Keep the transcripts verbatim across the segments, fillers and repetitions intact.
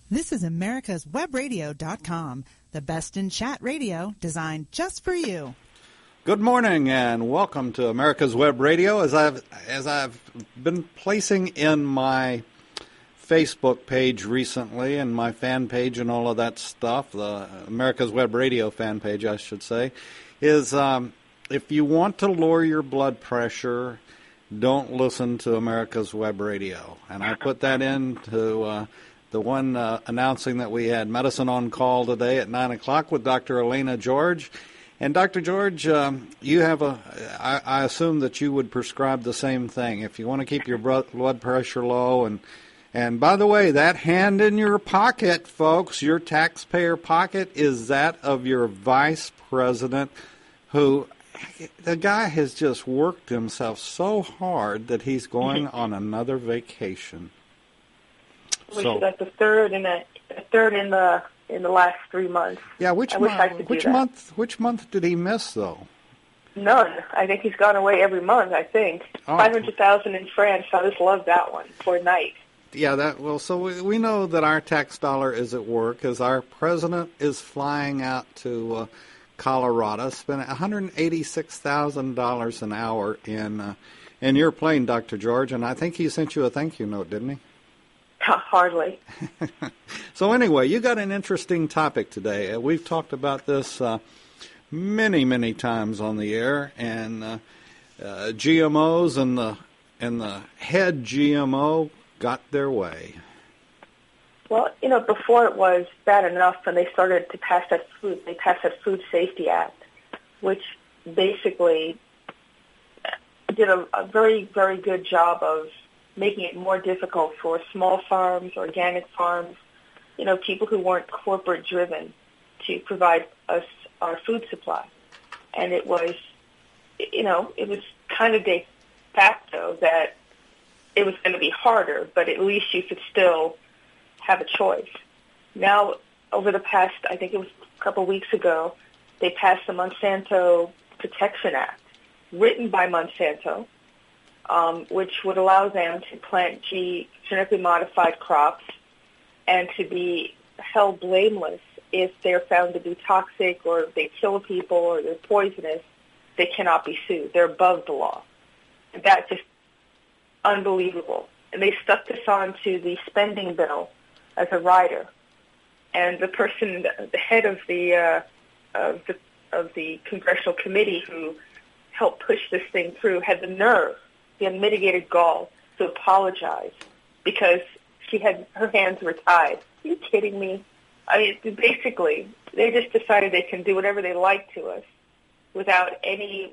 This is Americas Web Radio dot com, the best in chat radio designed just for you. Good morning and welcome to America's Web Radio. As I've as I've been placing in my Facebook page recently and my fan page and all of that stuff, the America's Web Radio fan page, I should say, is um, if you want to lower your blood pressure, don't listen to America's Web Radio. And I put that into uh, the one uh, announcing that we had Medicine on Call today at nine o'clock with Doctor Elena George. And Doctor George, um, you have a, I, I assume that you would prescribe the same thing. If you want to keep your blood pressure low, and and by the way, that hand in your pocket, folks, your taxpayer pocket, is that of your vice president, who, the guy has just worked himself so hard that he's going on another vacation. Which so, is like the third in the, the third in the in the last three months. Yeah, which I month? wish I could which do that. month? Which month did he miss though? None. I think he's gone away every month. I think oh. five hundred thousand in France. I just love that one for a night. Yeah, that well. So we, we know that our tax dollar is at work as our president is flying out to uh, Colorado, spending one hundred eighty-six thousand dollars an hour in uh, in your plane, Doctor George, and I think he sent you a thank you note, didn't he? Hardly. So anyway, you got an interesting topic today. Uh, we've talked about this uh, many, many times on the air, and uh, uh, G M Os and the and the head G M O got their way. Well, you know, before it was bad enough when they started to pass that food, they passed that Food Safety Act, which basically did a, a very, very good job of making it more difficult for small farms, organic farms, you know, people who weren't corporate driven to provide us our food supply. And it was, you know, it was kind of de facto that it was going to be harder, but at least you could still have a choice. Now, over the past, I think it was a couple of weeks ago, they passed the Monsanto Protection Act, written by Monsanto, Um, which would allow them to plant G- genetically modified crops and to be held blameless if they're found to be toxic or if they kill people or they're poisonous. They cannot be sued. They're above the law. And that's just unbelievable. And they stuck this on to the spending bill as a rider. And the person, the head of the uh, of the of the congressional committee who helped push this thing through had the nerve, the unmitigated gall, to apologize because she had her hands were tied. Are you kidding me? I mean, basically, they just decided they can do whatever they like to us without any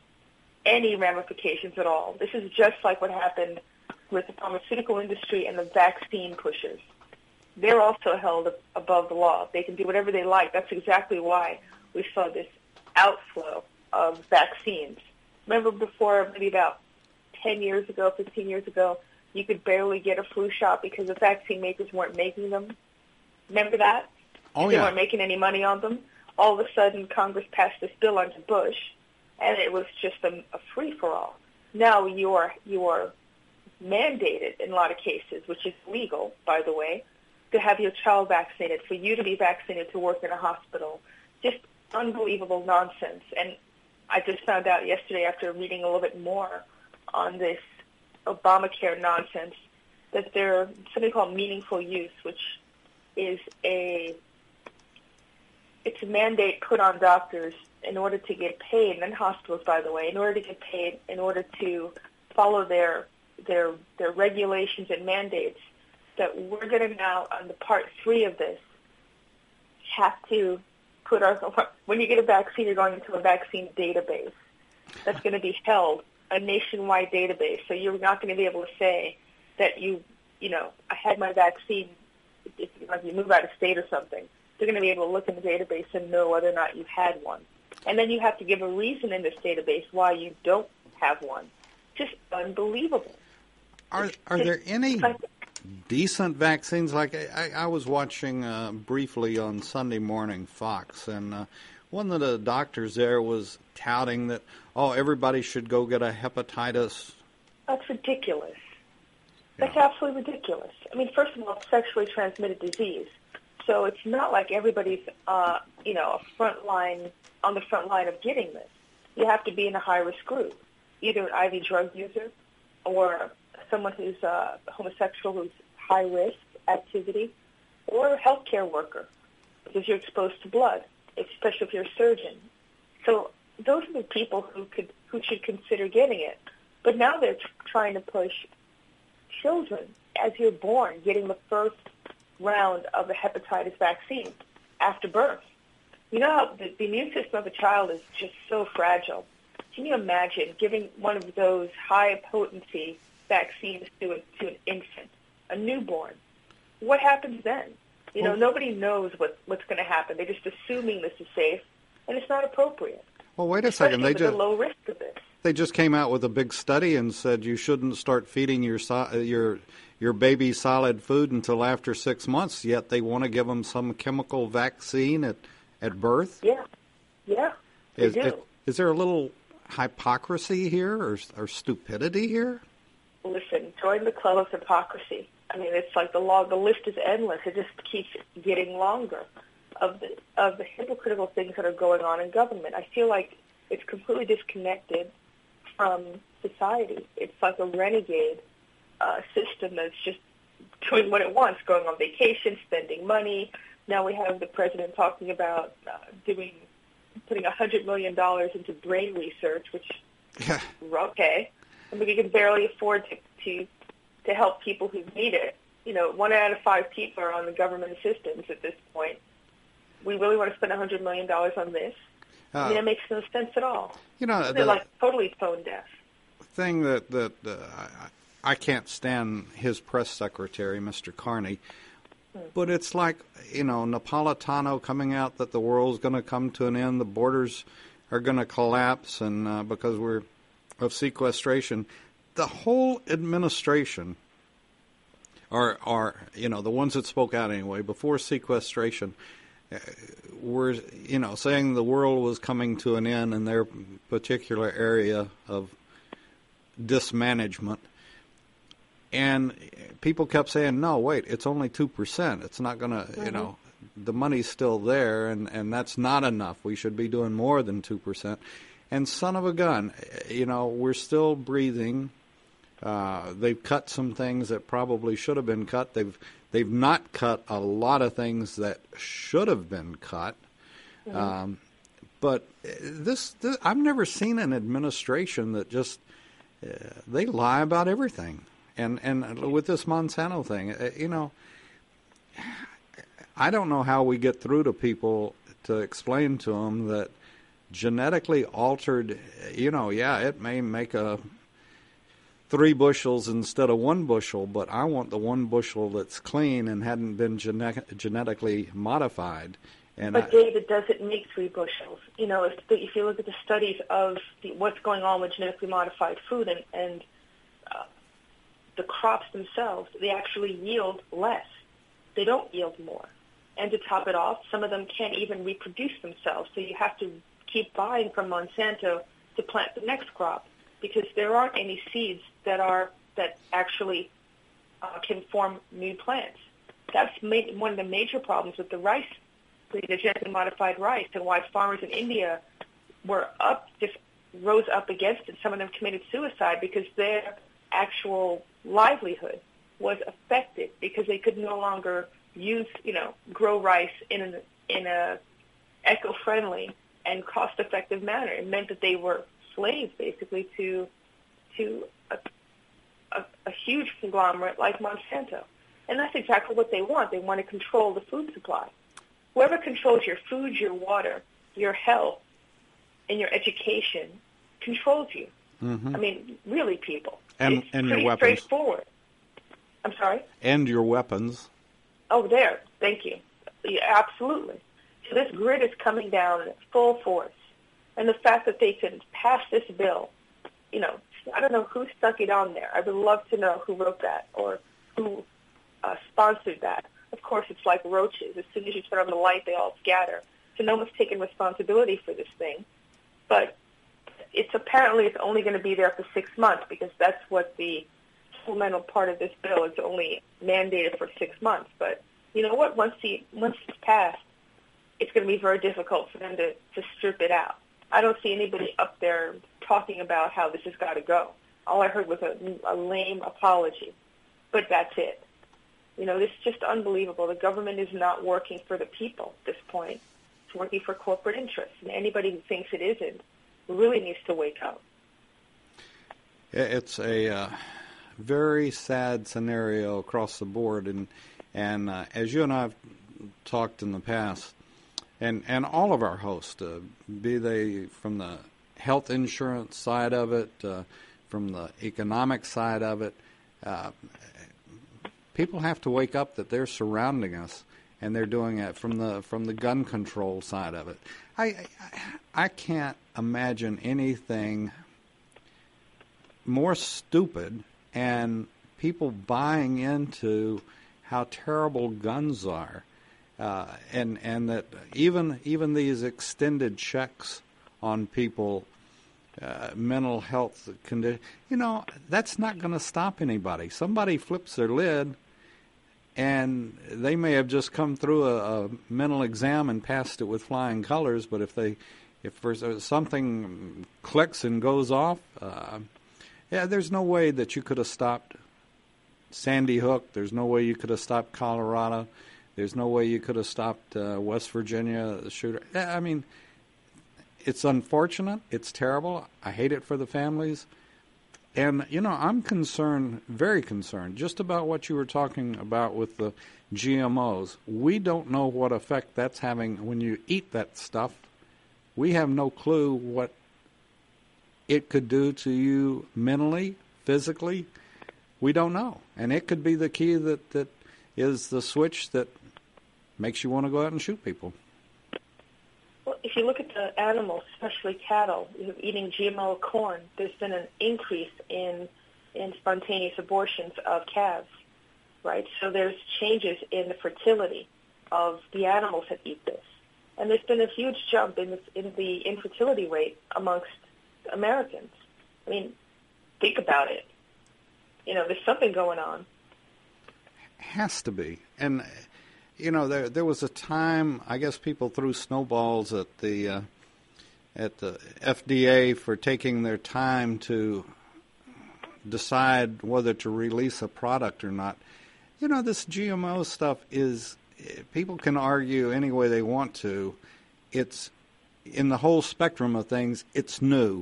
any ramifications at all. This is just like what happened with the pharmaceutical industry and the vaccine pushers. They're also held above the law. They can do whatever they like. That's exactly why we saw this outflow of vaccines. Remember before, maybe about ten years ago, fifteen years ago, you could barely get a flu shot because the vaccine makers weren't making them. Remember that? Oh, they yeah. weren't making any money on them. All of a sudden, Congress passed this bill under Bush, and it was just a, a free-for-all. Now you are, you are mandated in a lot of cases, which is legal, by the way, to have your child vaccinated, for you to be vaccinated to work in a hospital. Just unbelievable nonsense. And I just found out yesterday after reading a little bit more on this Obamacare nonsense that there's something called meaningful use, which is a it's a mandate put on doctors in order to get paid, and hospitals, by the way, in order to get paid, in order to follow their their their regulations and mandates, that we're going to now, on the part three of this, have to put our, when you get a vaccine, you're going into a vaccine database that's going to be held, a nationwide database. So you're not going to be able to say that you, you know, I had my vaccine, if like you move out of state or something. They're going to be able to look in the database and know whether or not you had one. And then you have to give a reason in this database why you don't have one. Just unbelievable. Are are there any decent vaccines? Like I, I was watching uh, briefly on Sunday morning Fox, and uh, one of the doctors there was touting that, oh, everybody should go get a hepatitis. That's ridiculous. That's absolutely ridiculous. I mean, first of all, it's sexually transmitted disease. So it's not like everybody's, uh, you know, a front line, on the front line of getting this. You have to be in a high-risk group, either an I V drug user or someone who's uh, homosexual who's high-risk activity, or a healthcare worker, because you're exposed to blood, especially if you're a surgeon. So those are the people who could who should consider getting it. But now they're t- trying to push children, as you're born, getting the first round of the hepatitis vaccine after birth. You know how the, the immune system of a child is just so fragile. Can you imagine giving one of those high-potency vaccines to, a, to an infant, a newborn? What happens then? You know, well, nobody knows what, what's going to happen. They're just assuming this is safe, and it's not appropriate. Well, wait a second. They just the low risk of this. They just came out with a big study and said you shouldn't start feeding your your your baby solid food until after six months. Yet they want to give them some chemical vaccine at at birth. Yeah, yeah, they is, do. Is, is there a little hypocrisy here or, or stupidity here? Listen, join the club of hypocrisy. I mean, it's like the law. The list is endless. It just keeps getting longer of the of the hypocritical things that are going on in government. I feel like it's completely disconnected from society. It's like a renegade uh, system that's just doing what it wants, going on vacation, spending money. Now we have the president talking about uh, doing putting a hundred million dollars into brain research, which yeah. okay. I mean, we can barely afford to, to to help people who need it. You know, one out of five people are on the government assistance at this point. We really want to spend a hundred million dollars on this? Uh, I mean, it makes no sense at all. You know, they're the like totally tone deaf. Thing that that uh, I, I can't stand his press secretary, Mister Carney. Hmm. But it's like, you know, Napolitano coming out that the world's going to come to an end, the borders are going to collapse, and uh, because we're of sequestration, the whole administration, or, or you know, the ones that spoke out anyway before sequestration, uh, were, you know, saying the world was coming to an end in their particular area of dismanagement. And people kept saying, no, wait, it's only two percent. It's not going to, mm-hmm. you know, the money's still there, and, and that's not enough. We should be doing more than two percent. And son of a gun, you know, we're still breathing. Uh, they've cut some things that probably should have been cut. They've they've not cut a lot of things that should have been cut. Mm-hmm. Um, but this, this, I've never seen an administration that just uh, they lie about everything. And and with this Monsanto thing, uh, you know, I don't know how we get through to people to explain to them that genetically altered, you know, yeah, it may make a three bushels instead of one bushel, but I want the one bushel that's clean and hadn't been gene- genetically modified. And but I, David, does it make three bushels? You know, if, the, if you look at the studies of the, what's going on with genetically modified food and, and uh, the crops themselves, they actually yield less. They don't yield more. And to top it off, some of them can't even reproduce themselves, so you have to keep buying from Monsanto to plant the next crop because there aren't any seeds that are that actually uh, can form new plants. That's ma- one of the major problems with the rice, the genetically modified rice, and why farmers in India were up, just rose up against it. Some of them committed suicide because their actual livelihood was affected because they could no longer use, you know, grow rice in an in a eco-friendly and cost-effective manner. It meant that they were slaves, basically, to to a, a, a huge conglomerate like Monsanto. And that's exactly what they want. They want to control the food supply. Whoever controls your food, your water, your health, and your education controls you. Mm-hmm. I mean, really, people. And, it's and pretty your weapons. straightforward. I'm sorry? And your weapons. Oh, there. Thank you. Yeah, absolutely. So this grid is coming down in full force. And the fact that they could pass this bill, you know, I don't know who stuck it on there. I would love to know who wrote that or who uh, sponsored that. Of course, it's like roaches. As soon as you turn on the light, they all scatter. So no one's taking responsibility for this thing. But it's apparently it's only going to be there for six months because that's what the supplemental part of this bill is only mandated for six months. But you know what? Once the once it's passed, it's going to be very difficult for them to, to strip it out. I don't see anybody up there talking about how this has got to go. All I heard was a, a lame apology, but that's it. You know, this is just unbelievable. The government is not working for the people at this point. It's working for corporate interests, and anybody who thinks it isn't really needs to wake up. It's a uh, very sad scenario across the board, and and uh, as you and I have talked in the past, and, and all of our hosts, uh, be they from the health insurance side of it, uh, from the economic side of it, uh, people have to wake up that they're surrounding us, and they're doing it from the from the gun control side of it. I I, I can't imagine anything more stupid and people buying into how terrible guns are, uh, and and that even even these extended checks on people, uh, mental health condition, you know, that's not going to stop anybody. Somebody flips their lid, and they may have just come through a, a mental exam and passed it with flying colors, but if they if there's something clicks and goes off, uh, yeah, there's no way that you could have stopped Sandy Hook. There's no way you could have stopped Colorado. There's no way you could have stopped uh, West Virginia, the shooter. Yeah, I mean, it's unfortunate. It's terrible. I hate it for the families. And, you know, I'm concerned, very concerned, just about what you were talking about with the G M Os. We don't know what effect that's having when you eat that stuff. We have no clue what it could do to you mentally, physically. We don't know. And it could be the key that, that is the switch that makes you want to go out and shoot people. Well, if you look at the animals, especially cattle, eating G M O corn, there's been an increase in in spontaneous abortions of calves, right? So there's changes in the fertility of the animals that eat this. And there's been a huge jump in the, in the infertility rate amongst Americans. I mean, think about it. You know, there's something going on. Has to be. And, you know, there there was a time, I guess people threw snowballs at the uh, at the F D A for taking their time to decide whether to release a product or not. You know, this G M O stuff is, people can argue any way they want to. It's, in the whole spectrum of things, it's new.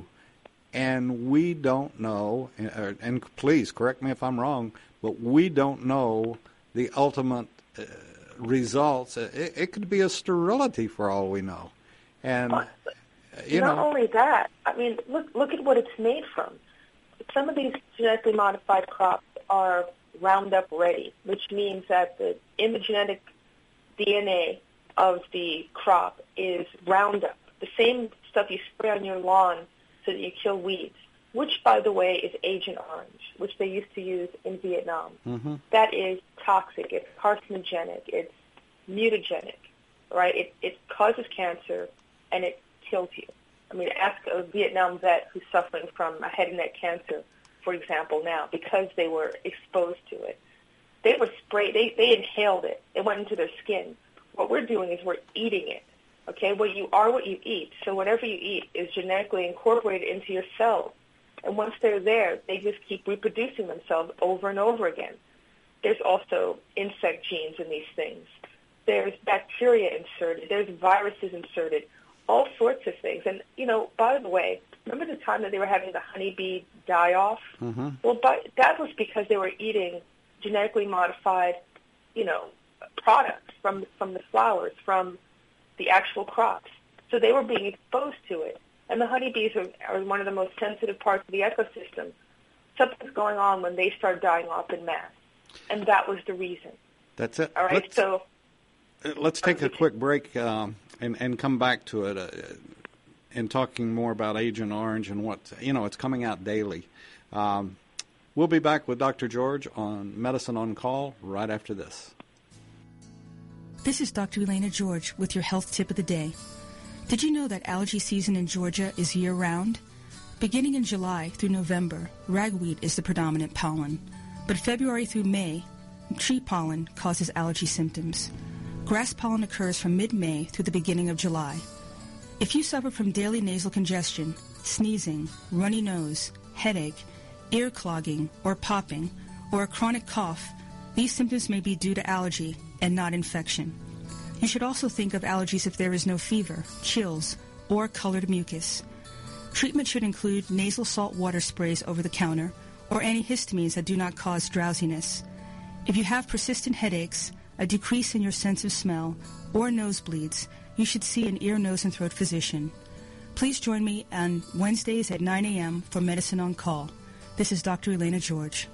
And we don't know, and, and please correct me if I'm wrong, but we don't know the ultimate uh, results. It, it could be a sterility for all we know. And, uh, you Not know. only that, I mean, look look at what it's made from. Some of these genetically modified crops are Roundup ready, which means that the, in the genetic D N A of the crop is Roundup, the same stuff you spray on your lawn so that you kill weeds, which, by the way, is Agent Orange, which they used to use in Vietnam. Mm-hmm. That is toxic. It's carcinogenic. It's mutagenic, right? It, it causes cancer, and it kills you. I mean, ask a Vietnam vet who's suffering from a head and neck cancer, for example, now, because they were exposed to it. They were sprayed. They, they inhaled it. It went into their skin. What we're doing is we're eating it. Okay, well, you are what you eat. So whatever you eat is genetically incorporated into your cells. And once they're there, they just keep reproducing themselves over and over again. There's also insect genes in these things. There's bacteria inserted. There's viruses inserted. All sorts of things. And, you know, by the way, remember the time that they were having the honeybee die-off? Mm-hmm. Well, by, that was because they were eating genetically modified, you know, products from from the flowers, from the actual crops. So they were being exposed to it. And the honeybees are, are one of the most sensitive parts of the ecosystem. Something's going on when they start dying off in mass. And that was the reason. That's it. All right, let's, so... Let's take a quick break um, and, and come back to it uh, in talking more about Agent Orange and what, you know, it's coming out daily. Um, we'll be back with Doctor George on Medicine on Call right after this. This is Doctor Elena George with your health tip of the day. Did you know that allergy season in Georgia is year-round? Beginning in July through November, ragweed is the predominant pollen. but February through May, tree pollen causes allergy symptoms. Grass pollen occurs from mid-May through the beginning of July. If you suffer from daily nasal congestion, sneezing, runny nose, headache, ear clogging or popping, or a chronic cough, these symptoms may be due to allergy and not infection. You should also think of allergies if there is no fever, chills, or colored mucus. Treatment should include nasal salt water sprays over the counter or antihistamines that do not cause drowsiness. If you have persistent headaches, a decrease in your sense of smell, or nosebleeds, you should see an ear, nose, and throat physician. Please join me on Wednesdays at nine a.m. for Medicine on Call. This is Doctor Elena George.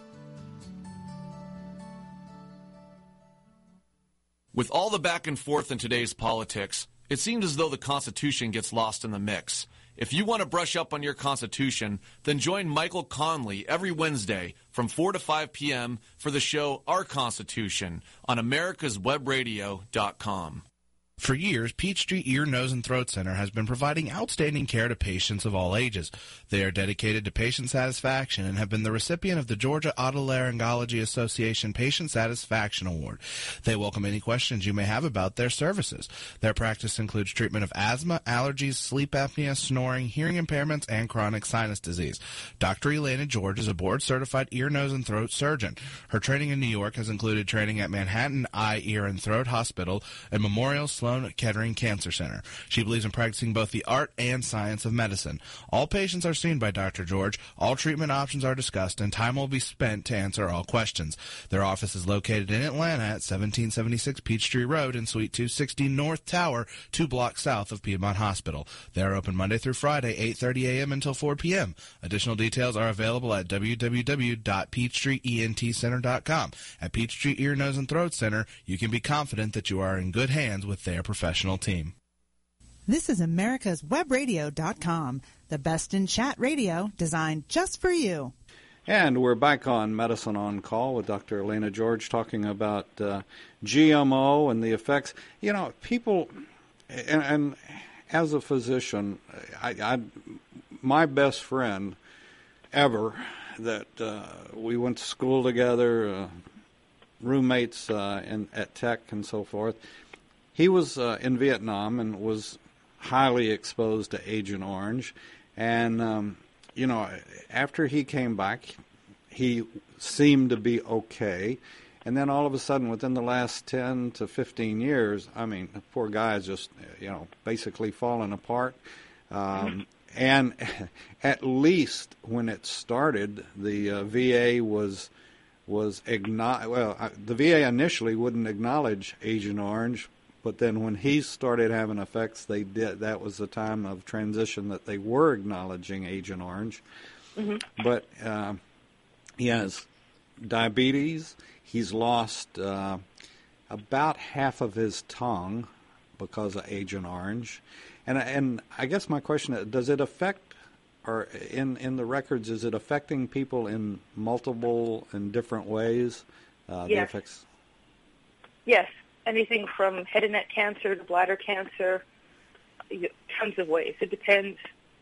With all the back and forth in today's politics, it seems as though the Constitution gets lost in the mix. If you want to brush up on your Constitution, then join Michael Conley every Wednesday from four to five p.m. for the show Our Constitution on americas web radio dot com. For years, Peachtree Ear, Nose, and Throat Center has been providing outstanding care to patients of all ages. They are dedicated to patient satisfaction and have been the recipient of the Georgia Otolaryngology Association Patient Satisfaction Award. They welcome any questions you may have about their services. Their practice includes treatment of asthma, allergies, sleep apnea, snoring, hearing impairments, and chronic sinus disease. Doctor Elena George is a board-certified ear, nose, and throat surgeon. Her training in New York has included training at Manhattan Eye, Ear, and Throat Hospital and Memorial Sloan Kettering Cancer Center. She believes in practicing both the art and science of medicine. All patients are seen by Doctor George. All treatment options are discussed, and time will be spent to answer all questions. Their office is located in Atlanta at seventeen seventy-six Peachtree Road in Suite two sixty North Tower, two blocks south of Piedmont Hospital. They are open Monday through Friday, eight thirty a.m. until four p.m. Additional details are available at w w w dot peachtree ent center dot com. At Peachtree Ear, Nose, and Throat Center, you can be confident that you are in good hands with their professional team. This is americas web radio dot com, the best in chat radio designed just for you. And we're back on Medicine on Call with Doctor Elena George talking about uh, G M O and the effects. You know, people, and, and as a physician, I, I, my best friend ever that uh, we went to school together, uh, roommates uh, in, at Tech and so forth, he was uh, in Vietnam and was highly exposed to Agent Orange. And, um, you know, after he came back, he seemed to be okay. And then all of a sudden, within the last ten to fifteen years, I mean, the poor guy is just, you know, basically falling apart. Um, and at least when it started, the uh, V A was... was igno- well, uh, the V A initially wouldn't acknowledge Agent Orange, but then when he started having effects, they did. That was the time of transition that they were acknowledging Agent Orange. Mm-hmm. But uh, he has diabetes. He's lost uh, about half of his tongue because of Agent Orange. And and I guess my question is, does it affect, or in, in the records, is it affecting people in multiple and different ways? Uh, yes. The effects? Yes. Anything from head and neck cancer to bladder cancer, tons of ways. It depends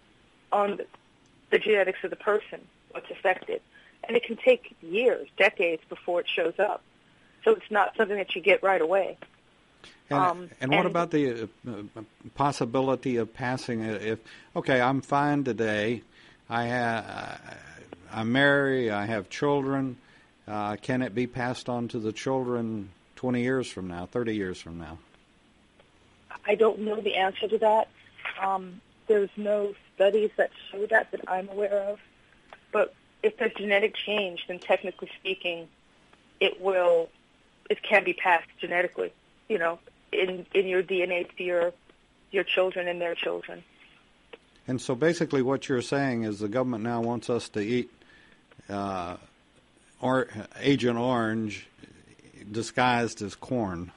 on the, the genetics of the person, what's affected. And it can take years, decades before it shows up. So it's not something that you get right away. And, um, and what and, about the uh, possibility of passing it? If, okay, I'm fine today. I ha- I'm married. I have children. Uh, can it be passed on to the children twenty years from now, thirty years from now? I don't know the answer to that. Um, there's no studies that show that that I'm aware of. But if there's genetic change, then technically speaking, it will, it can be passed genetically, you know, in, in your D N A to your, your children and their children. And so basically what you're saying is the government now wants us to eat uh, or Agent Orange disguised as corn.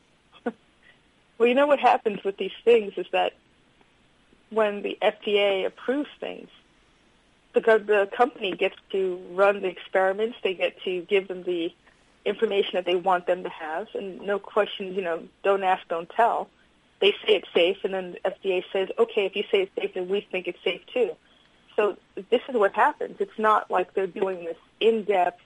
Well, you know what happens with these things is that when the F D A approves things, the, the company gets to run the experiments. They get to give them the information that they want them to have, and no questions, you know, don't ask, don't tell. They say it's safe, and then the F D A says, okay, if you say it's safe, then we think it's safe too. So this is what happens. It's not like they're doing this in-depth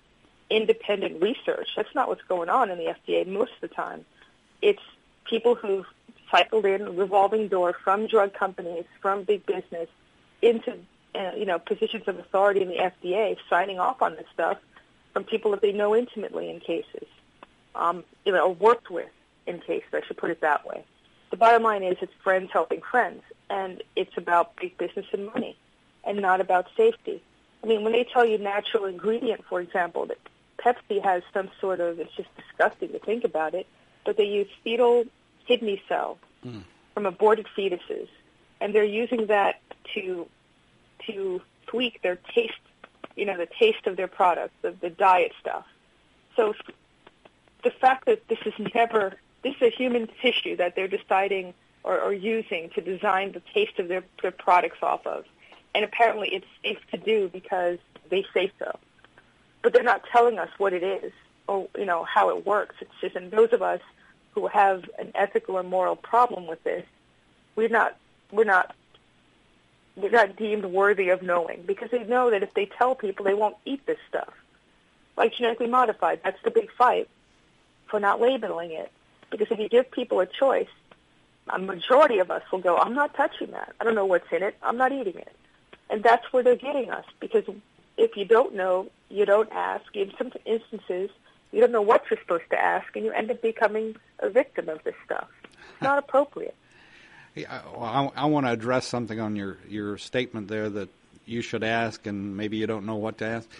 independent research. That's not what's going on in the F D A most of the time. It's people who've cycled in a revolving door from drug companies, from big business, into uh, you know positions of authority in the F D A, signing off on this stuff from people that they know intimately in cases, um, you know, worked with in cases. I should put it that way. The bottom line is it's friends helping friends, and it's about big business and money, and not about safety. I mean, when they tell you natural ingredient, for example, that Pepsi has some sort of, it's just disgusting to think about it, but they use fetal kidney cells mm. from aborted fetuses, and they're using that to to tweak their taste, you know, the taste of their product, the, the diet stuff. So the fact that this is never, this is a human tissue that they're deciding or, or using to design the taste of their, their products off of, and apparently it's safe to do because they say so. But they're not telling us what it is or, you know, how it works. It's just, and those of us who have an ethical or moral problem with this, we're not, we're not, we're not deemed worthy of knowing, because they know that if they tell people, they won't eat this stuff. Like genetically modified, that's the big fight for not labeling it. Because if you give people a choice, a majority of us will go, I'm not touching that. I don't know what's in it. I'm not eating it. And that's where they're getting us, because if you don't know, you don't ask. In some instances, you don't know what you're supposed to ask, and you end up becoming a victim of this stuff. It's not appropriate. Yeah, well, I, I want to address something on your, your statement there that you should ask and maybe you don't know what to ask.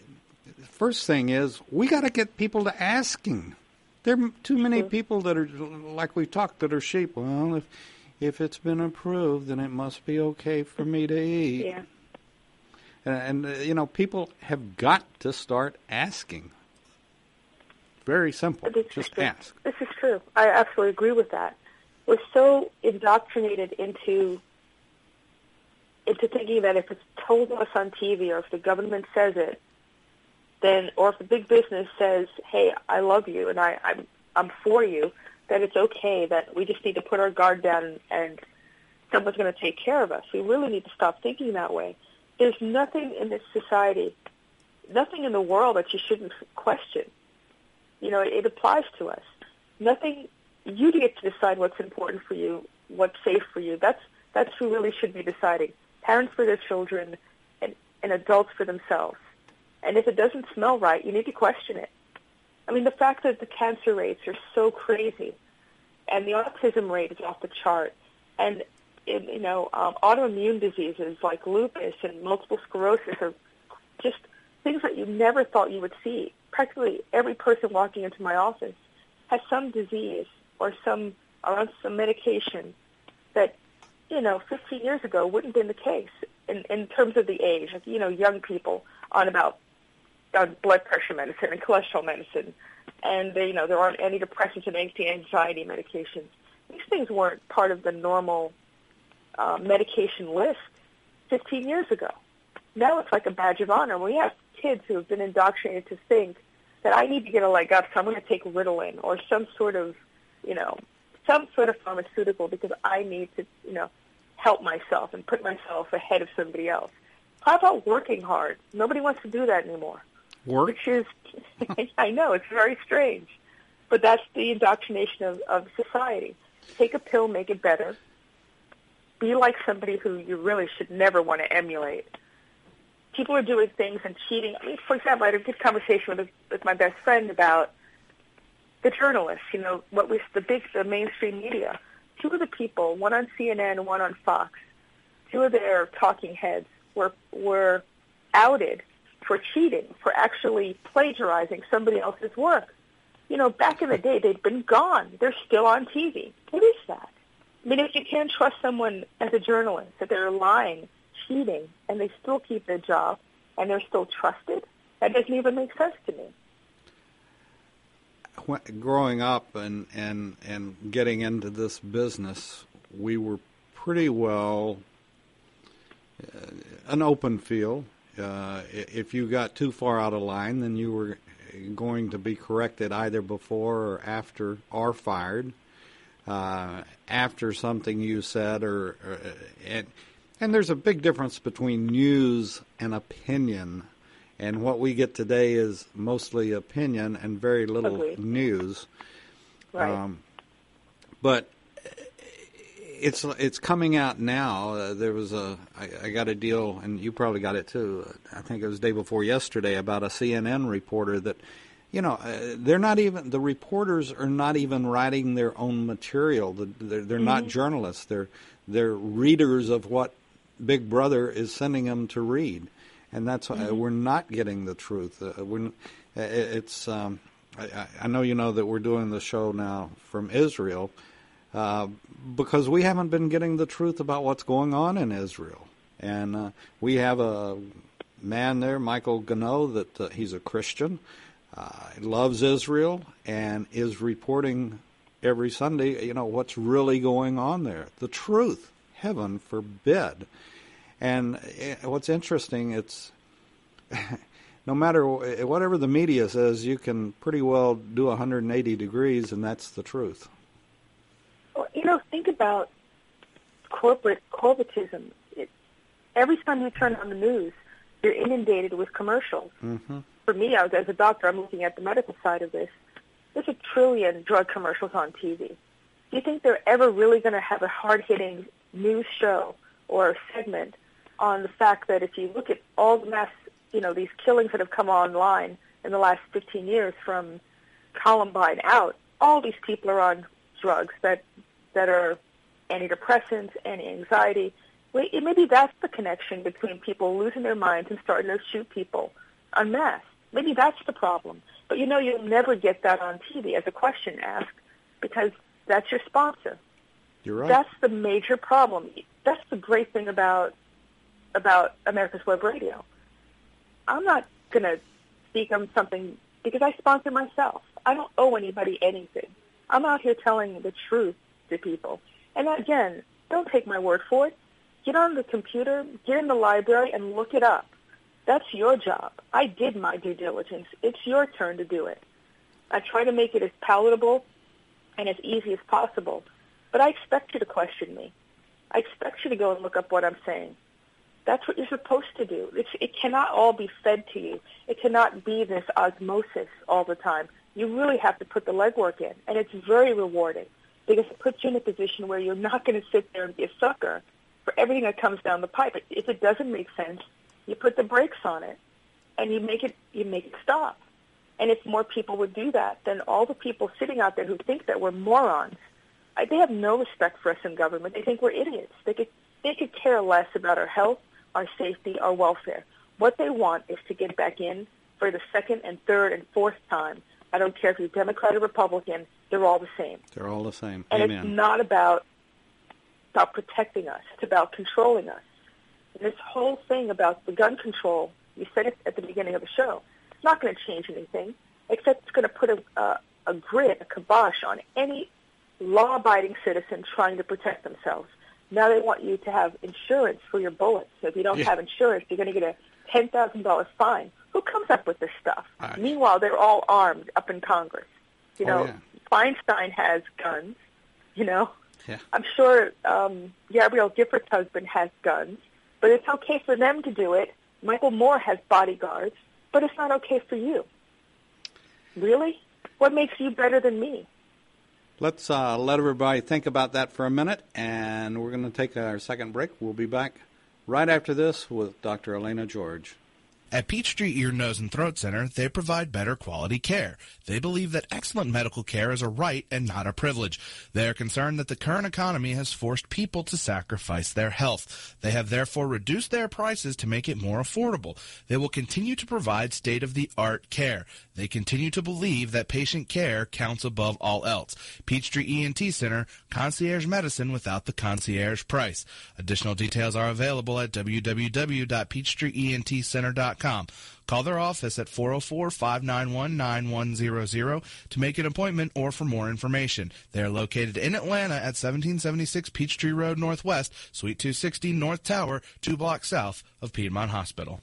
First thing is, we got to get people to asking. There are too many mm-hmm. people that are, like we talked, that are sheep. Well, if if it's been approved, then it must be okay for me to eat. Yeah. And, and uh, you know, people have got to start asking. Very simple. Just ask. This is true. I absolutely agree with that. We're so indoctrinated into into thinking that if it's told to us on T V or if the government says it, then, or if the big business says, hey, I love you and I, I'm, I'm for you, that it's okay, that we just need to put our guard down and someone's going to take care of us. We really need to stop thinking that way. There's nothing in this society, nothing in the world that you shouldn't question. You know, it, it applies to us. Nothing, you get to decide what's important for you, what's safe for you. That's that's who really should be deciding. Parents for their children and, and adults for themselves. And if it doesn't smell right, you need to question it. I mean, the fact that the cancer rates are so crazy and the autism rate is off the chart, and, it, you know, um, autoimmune diseases like lupus and multiple sclerosis are just things that you never thought you would see. Practically every person walking into my office has some disease or some or on some medication that, you know, fifteen years ago wouldn't have been the case in, in terms of the age. Like, you know, young people on about on blood pressure medicine and cholesterol medicine, and they, you know, there aren't antidepressants and anti-anxiety medications. These things weren't part of the normal uh, medication list fifteen years ago. Now it's like a badge of honor. We have kids who have been indoctrinated to think that I need to get a leg up, so I'm going to take Ritalin or some sort of, you know, some sort of pharmaceutical because I need to, you know, help myself and put myself ahead of somebody else. How about working hard? Nobody wants to do that anymore. Work? Which is, I know, it's very strange. But that's the indoctrination of, of society. Take a pill, make it better. Be like somebody who you really should never want to emulate. People are doing things and cheating. I mean, for example, I had a good conversation with, with my best friend about the journalists, you know, what was the big, the mainstream media. Two of the people, one on C N N and one on Fox, two of their talking heads were were outed for cheating, for actually plagiarizing somebody else's work. You know, back in the day, they'd been gone. They're still on T V. What is that? I mean, if you can't trust someone as a journalist, that they're lying, cheating, and they still keep their job, and they're still trusted, that doesn't even make sense to me. Growing up and, and, and getting into this business, we were pretty well uh, an open field. Uh, if you got too far out of line, then you were going to be corrected either before or after or fired uh, after something you said. or, or and, and there's a big difference between news and opinion. And what we get today is mostly opinion and very little Agreed. news. Right. Um, but it's it's coming out now. Uh, there was a I, I got a deal, and you probably got it too. I think it was the day before yesterday, about a C N N reporter that, you know, uh, they're not even the reporters are not even writing their own material. They're, they're mm-hmm. not journalists. They're they're readers of what Big Brother is sending them to read, and that's why mm-hmm. we're not getting the truth. Uh, we're it's. Um, I, I know you know that we're doing the show now from Israel. Uh, because we haven't been getting the truth about what's going on in Israel. And uh, we have a man there, Michael Gano, that uh, he's a Christian, uh, loves Israel, and is reporting every Sunday, you know, what's really going on there. The truth, heaven forbid. And uh, what's interesting, it's no matter, whatever the media says, you can pretty well do one hundred eighty degrees, and that's the truth. Well, you know, think about corporate corporatism. It, every time you turn on the news, you're inundated with commercials. Mm-hmm. For me, I was, as a doctor, I'm looking at the medical side of this. There's a trillion drug commercials on T V. Do you think they're ever really going to have a hard-hitting news show or segment on the fact that if you look at all the mass, you know, these killings that have come online in the last fifteen years from Columbine out, all these people are on drugs that that are antidepressants, anti-anxiety. Maybe that's the connection between people losing their minds and starting to shoot people en masse. Maybe that's the problem. But, you know, you'll never get that on T V as a question asked because that's your sponsor. You're right. That's the major problem. That's the great thing about about America's Web Radio. I'm not going to speak on something because I sponsor myself. I don't owe anybody anything. I'm out here telling the truth to people. And again, don't take my word for it. Get on the computer, get in the library, and look it up. That's your job. I did my due diligence. It's your turn to do it. I try to make it as palatable and as easy as possible. But I expect you to question me. I expect you to go and look up what I'm saying. That's what you're supposed to do. It's, it cannot all be fed to you. It cannot be this osmosis all the time. You really have to put the legwork in, and it's very rewarding because it puts you in a position where you're not going to sit there and be a sucker for everything that comes down the pipe. If it doesn't make sense, you put the brakes on it, and you make it you make it stop. And if more people would do that, then all the people sitting out there who think that we're morons, they have no respect for us in government. They think we're idiots. They could they could care less about our health, our safety, our welfare. What they want is to get back in for the second and third and fourth time. I don't care if you're Democrat or Republican, they're all the same. They're all the same. And Amen. It's not about about protecting us. It's about controlling us. And this whole thing about the gun control, you said it at the beginning of the show, it's not going to change anything, except it's going to put a, a, a grid, a kibosh on any law-abiding citizen trying to protect themselves. Now they want you to have insurance for your bullets. So if you don't yeah. have insurance, you're going to get a ten thousand dollars fine. Who comes up with this stuff? Right. Meanwhile, they're all armed up in Congress. You know, oh, yeah. Feinstein has guns, you know. Yeah. I'm sure um, Gabrielle Giffords' husband has guns, but it's okay for them to do it. Michael Moore has bodyguards, but it's not okay for you. Really? What makes you better than me? Let's uh, let everybody think about that for a minute, and we're going to take our second break. We'll be back right after this with Doctor Elena George. At Peachtree Ear, Nose, and Throat Center, they provide better quality care. They believe that excellent medical care is a right and not a privilege. They are concerned that the current economy has forced people to sacrifice their health. They have therefore reduced their prices to make it more affordable. They will continue to provide state-of-the-art care. They continue to believe that patient care counts above all else. Peachtree E N T Center, concierge medicine without the concierge price. Additional details are available at w w w dot peachtree e n t center dot com. Call their office at four oh four, five nine one, nine one zero zero to make an appointment or for more information. They are located in Atlanta at seventeen seventy-six Peachtree Road Northwest, Suite two sixty North Tower, two blocks south of Piedmont Hospital.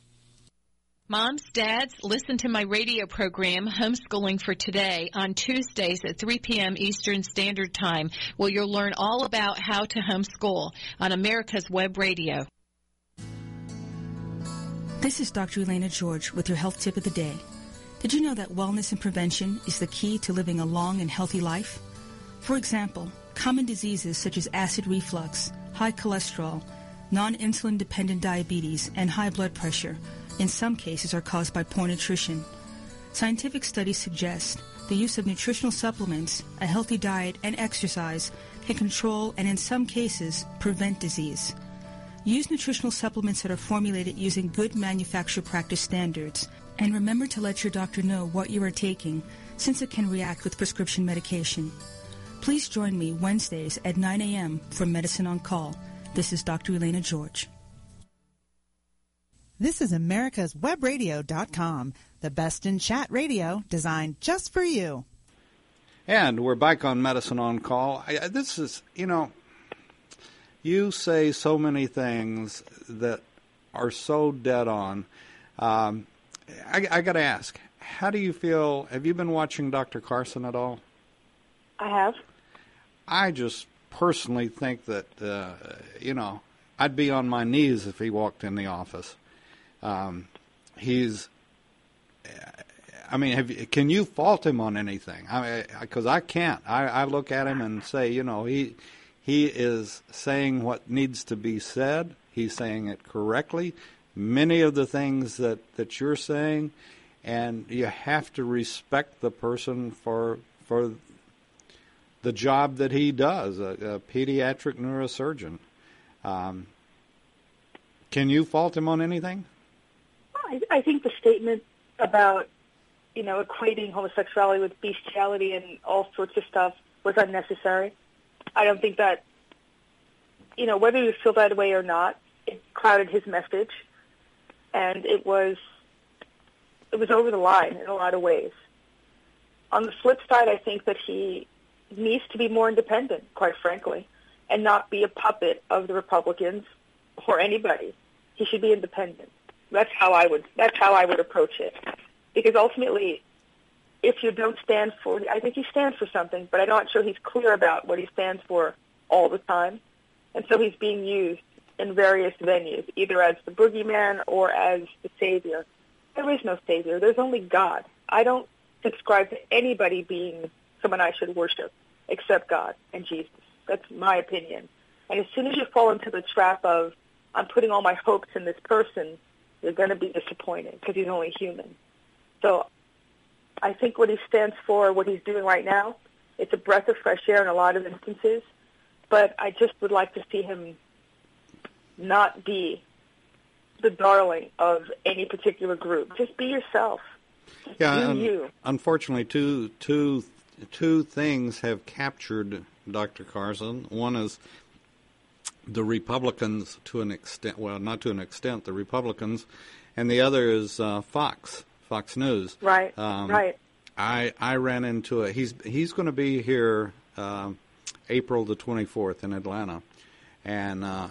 Moms, dads, listen to my radio program, Homeschooling for Today, on Tuesdays at three p.m. Eastern Standard Time, where you'll learn all about how to homeschool on America's Web Radio. This is Doctor Elena George with your health tip of the day. Did you know that wellness and prevention is the key to living a long and healthy life? For example, common diseases such as acid reflux, high cholesterol, non-insulin dependent diabetes, and high blood pressure in some cases are caused by poor nutrition. Scientific studies suggest the use of nutritional supplements, a healthy diet, and exercise can control and in some cases prevent disease. Use nutritional supplements that are formulated using good manufacturer practice standards. And remember to let your doctor know what you are taking, since it can react with prescription medication. Please join me Wednesdays at nine a.m. for Medicine on Call. This is Doctor Elena George. This is America's Web Radio dot com, the best in chat radio designed just for you. And we're back on Medicine on Call. I, this is, you know, you say so many things that are so dead on. Um, I, I got to ask, how do you feel? Have you been watching Doctor Carson at all? I have. I just personally think that, uh, you know, I'd be on my knees if he walked in the office. Um, he's, I mean, have you, can you fault him on anything? I because I, I can't. I, I look at him and say, you know, he he is saying what needs to be said. He's saying it correctly. Many of the things that, that you're saying, and you have to respect the person for for the job that he does, a, a pediatric neurosurgeon. Um, can you fault him on anything? I, I think the statement about, you know, equating homosexuality with bestiality and all sorts of stuff was unnecessary. I don't think that, you know, whether you feel that way or not, it clouded his message, and it was it was over the line in a lot of ways. On the flip side, I think that he needs to be more independent, quite frankly, and not be a puppet of the Republicans or anybody. He should be independent. That's how I would. That's how I would approach it. Because ultimately, if you don't stand for, I think he stands for something, but I'm not sure he's clear about what he stands for all the time, and so he's being used in various venues, either as the boogeyman or as the savior. There is no savior. There's only God. I don't subscribe to anybody being someone I should worship except God and Jesus. That's my opinion. And as soon as you fall into the trap of, I'm putting all my hopes in this person, you're going to be disappointed because he's only human. So I think what he stands for, what he's doing right now, it's a breath of fresh air in a lot of instances, but I just would like to see him not be the darling of any particular group. Just be yourself. Just yeah, do un- you. Unfortunately, two, two, two things have captured Doctor Carson. One is the Republicans to an extent, well, not to an extent, the Republicans, and the other is uh, Fox, Fox News. Right, um, right. I I ran into it. He's he's going to be here uh, April the twenty-fourth in Atlanta, and uh,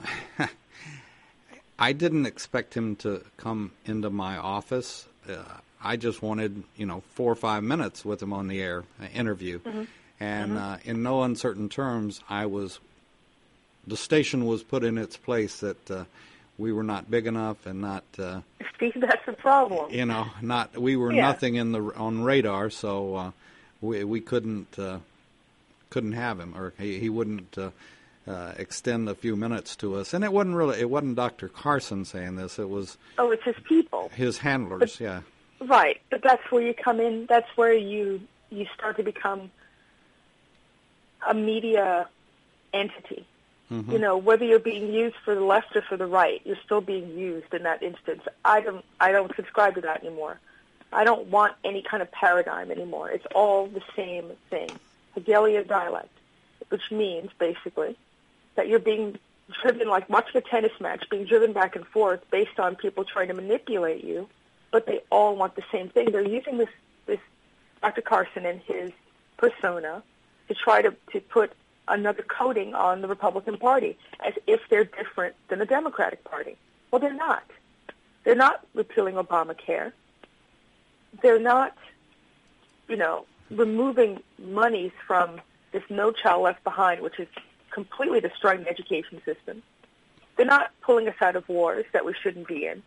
I didn't expect him to come into my office. Uh, I just wanted, you know, four or five minutes with him on the air uh, interview, mm-hmm. and mm-hmm. Uh, in no uncertain terms, I was. The station was put in its place that uh, we were not big enough and not. Uh, See, that's the problem. You know, not we were yeah. nothing in the on radar, so uh, we we couldn't uh, couldn't have him, or he he wouldn't uh, uh, extend a few minutes to us. And it wasn't really it wasn't Doctor Carson saying this. It was oh, it's his people, his handlers. But, yeah, right. But that's where you come in. That's where you you start to become a media entity. Mm-hmm. You know, whether you're being used for the left or for the right, you're still being used in that instance. I don't, I don't subscribe to that anymore. I don't want any kind of paradigm anymore. It's all the same thing. Hegelian dialect, which means basically that you're being driven like watching a tennis match, being driven back and forth based on people trying to manipulate you, but they all want the same thing. They're using this, this Doctor Carson and his persona to try to, to put another coating on the Republican Party as if they're different than the Democratic Party. Well, they're not. They're not repealing Obamacare. They're not, you know, removing monies from this No Child Left Behind, which is completely destroying the education system. They're not pulling us out of wars that we shouldn't be in.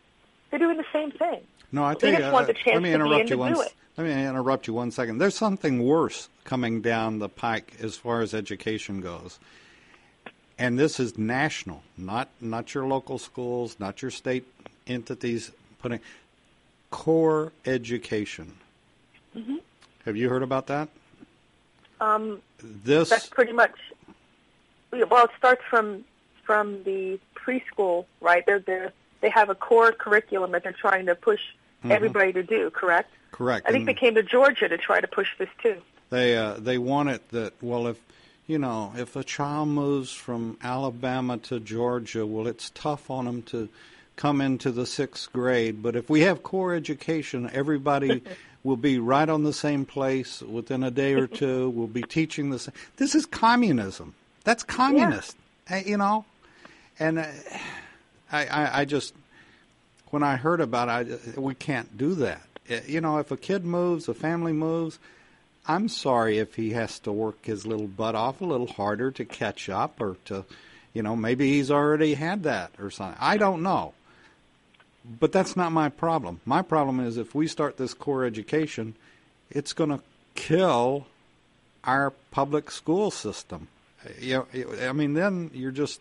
They're doing the same thing. No, I tell they you, just want the uh, chance let me to be interrupt in you to one. do it. Let me interrupt you one second. There's something worse coming down the pike as far as education goes, and this is national, not not your local schools, not your state entities. Putting core education. Mm-hmm. Have you heard about that? Um, this that's pretty much. Well, it starts from from the preschool, right? They're they they have a core curriculum that they're trying to push mm-hmm. everybody to do. Correct. Correct. I think and they came to Georgia to try to push this too. They uh, they want it that well if you know if a child moves from Alabama to Georgia, well it's tough on them to come into the sixth grade. But if we have core education, everybody will be right on the same place within a day or two. We'll be teaching the same. This is communism. That's communist. Yeah. You know, and uh, I, I I just when I heard about it, I, we can't do that. You know, if a kid moves, a family moves, I'm sorry if he has to work his little butt off a little harder to catch up or to, you know, maybe he's already had that or something. I don't know. But that's not my problem. My problem is if we start this core education, it's going to kill our public school system. You know, I mean, then you're just,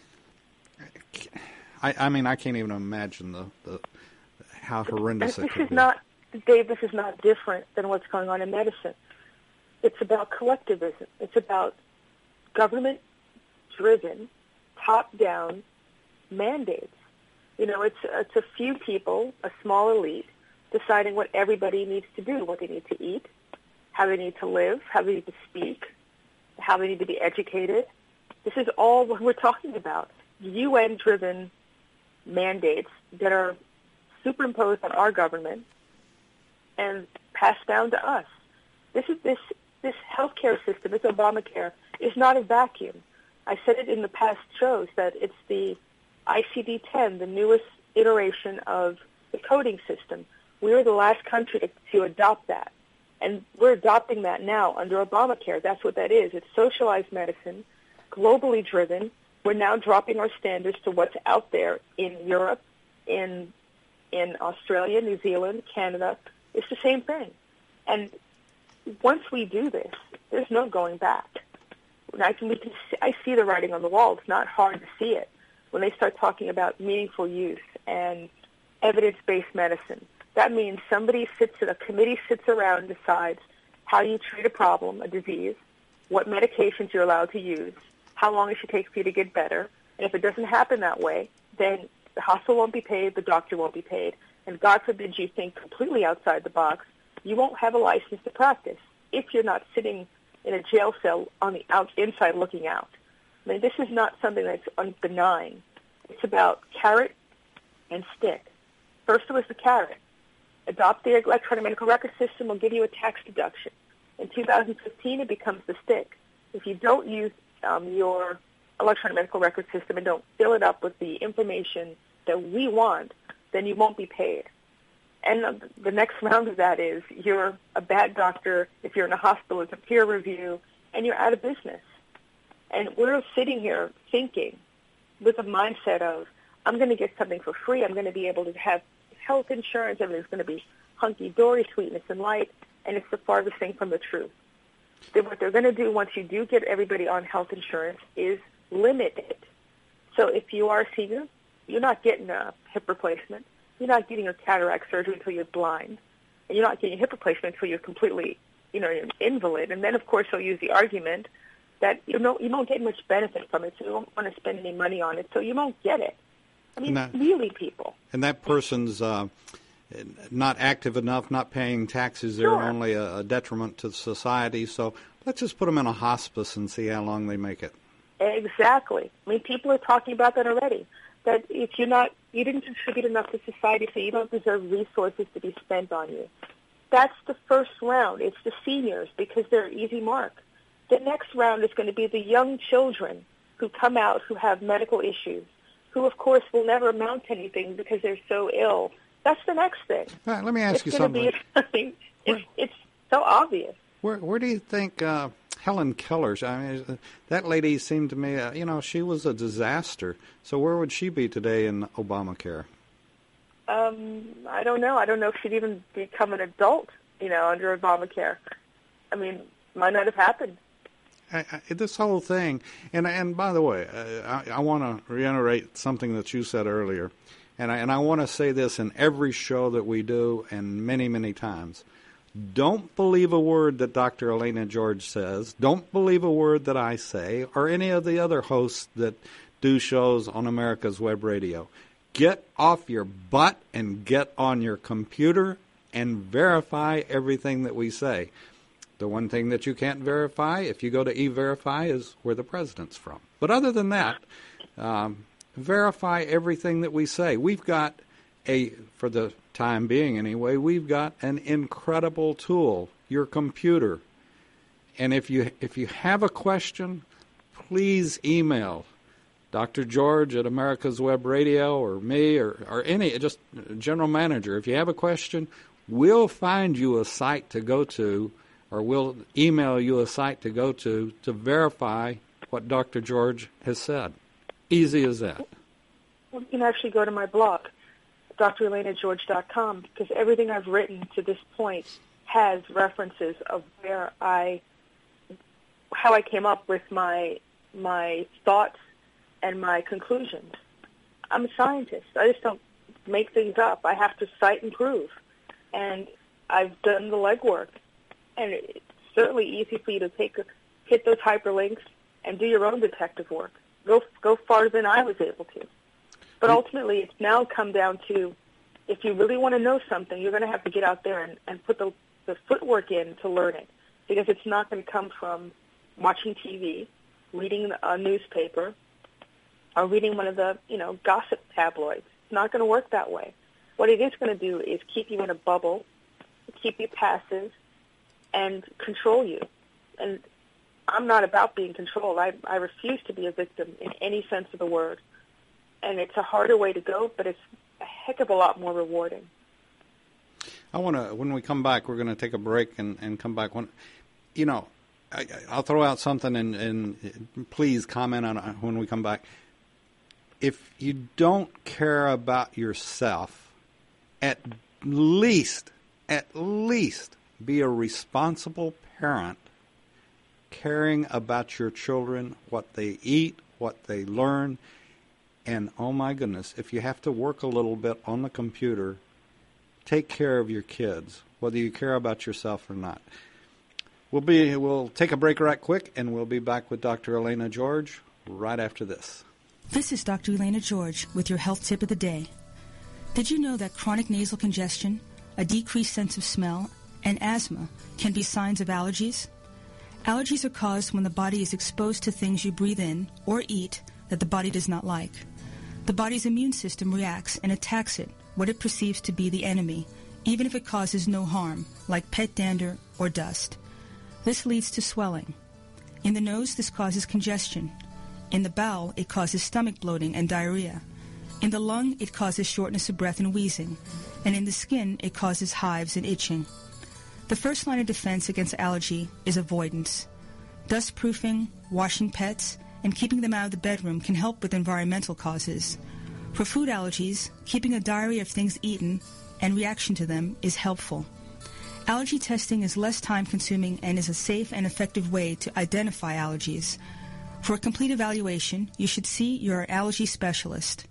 I, I mean, I can't even imagine the, the how horrendous it could be. This is not, Dave, this is not different than what's going on in medicine. It's about collectivism. It's about government-driven, top-down mandates. You know, it's it's a few people, a small elite, deciding what everybody needs to do, what they need to eat, how they need to live, how they need to speak, how they need to be educated. This is all what we're talking about. U N-driven mandates that are superimposed on our government and passed down to us. This is this this healthcare system, this Obamacare, is not a vacuum. I said it in the past shows that it's the I C D ten, the newest iteration of the coding system. We were the last country to, to adopt that. And we're adopting that now under Obamacare. That's what that is. It's socialized medicine, globally driven. We're now dropping our standards to what's out there in Europe, in in Australia, New Zealand, Canada. It's the same thing. And once we do this, there's no going back. I can, we can see, I see the writing on the wall. It's not hard to see it. When they start talking about meaningful use and evidence-based medicine, that means somebody sits, a committee sits around and decides how you treat a problem, a disease, what medications you're allowed to use, how long it should take for you to get better. And if it doesn't happen that way, then the hospital won't be paid, the doctor won't be paid. And God forbid you think completely outside the box, you won't have a license to practice if you're not sitting in a jail cell on the out, inside looking out. I mean, this is not something that's benign. It's about carrot and stick. First it was the carrot. Adopt the electronic medical record system, will give you a tax deduction. In two thousand fifteen, it becomes the stick. If you don't use um, your electronic medical record system and don't fill it up with the information that we want, then you won't be paid. And the next round of that is you're a bad doctor. If you're in a hospital, it's a peer review, and you're out of business. And we're sitting here thinking with a mindset of, I'm going to get something for free. I'm going to be able to have health insurance. Everything's going to be hunky-dory, sweetness and light, and it's the farthest thing from the truth. Then what they're going to do once you do get everybody on health insurance is limit it. So if you are a senior, you're not getting a hip replacement. You're not getting a cataract surgery until you're blind. And you're not getting a hip replacement until you're completely, you know, you're an invalid. And then, of course, they'll use the argument that you know you won't get much benefit from it, so you won't want to spend any money on it, so you won't get it. I mean, that, really, people. And that person's uh, not active enough, not paying taxes. They're sure. only a, a detriment to society. So let's just put them in a hospice and see how long they make it. Exactly. I mean, people are talking about that already. That if you're not, you didn't contribute enough to society, so you don't deserve resources to be spent on you. That's the first round. It's the seniors because they're an easy mark. The next round is going to be the young children who come out who have medical issues, who, of course, will never amount to anything because they're so ill. That's the next thing. Right, let me ask it's you something. Be, it's, it's so obvious. Where, where do you think uh, Helen Keller, I mean, that lady seemed to me, uh, you know, she was a disaster. So where would she be today in Obamacare? Um, I don't know. I don't know if she'd even become an adult, you know, under Obamacare. I mean, might not have happened. I, I, this whole thing, and and by the way, uh, I, I want to reiterate something that you said earlier, and I, and I want to say this in every show that we do, and many, many times. Don't believe a word that Doctor Elena George says. Don't believe a word that I say, or any of the other hosts that do shows on America's Web Radio. Get off your butt and get on your computer and verify everything that we say. The one thing that you can't verify, if you go to E-Verify, is where the president's from. But other than that, um, verify everything that we say. We've got a, for the time being anyway, we've got an incredible tool, your computer. And if you if you have a question, please email Doctor George at America's Web Radio or me or, or any, just general manager. If you have a question, we'll find you a site to go to, or we'll email you a site to go to to verify what Doctor George has said. Easy as that. Well, you can actually go to my blog, D R Elena George dot com, because everything I've written to this point has references of where I, how I came up with my my thoughts and my conclusions. I'm a scientist. I just don't make things up. I have to cite and prove. And I've done the legwork. And it's certainly easy for you to take hit those hyperlinks and do your own detective work. Go go farther than I was able to. But ultimately, it's now come down to, if you really want to know something, you're going to have to get out there and, and put the, the footwork in to learn it. Because it's not going to come from watching T V, reading a newspaper, or reading one of the, you know, gossip tabloids. It's not going to work that way. What it is going to do is keep you in a bubble, keep you passive, and control you. And I'm not about being controlled. I, I refuse to be a victim in any sense of the word. And it's a harder way to go, but it's a heck of a lot more rewarding. I want to, when we come back, we're going to take a break and, and come back. When, you know, I, I'll throw out something, and, and please comment on it when we come back. If you don't care about yourself, at least, at least be a responsible parent, caring about your children, what they eat, what they learn. And, oh, my goodness, if you have to work a little bit on the computer, take care of your kids, whether you care about yourself or not. We'll be we'll take a break right quick, and we'll be back with Doctor Elena George right after this. This is Doctor Elena George with your health tip of the day. Did you know that chronic nasal congestion, a decreased sense of smell, and asthma can be signs of allergies? Allergies are caused when the body is exposed to things you breathe in or eat that the body does not like. The body's immune system reacts and attacks it, what it perceives to be the enemy, even if it causes no harm, like pet dander or dust. This leads to swelling. In the nose, this causes congestion. In the bowel, it causes stomach bloating and diarrhea. In the lung, it causes shortness of breath and wheezing. And in the skin, it causes hives and itching. The first line of defense against allergy is avoidance. Dust-proofing, washing pets, and keeping them out of the bedroom can help with environmental causes. For food allergies, keeping a diary of things eaten and reaction to them is helpful. Allergy testing is less time-consuming and is a safe and effective way to identify allergies. For a complete evaluation, you should see your allergy specialist.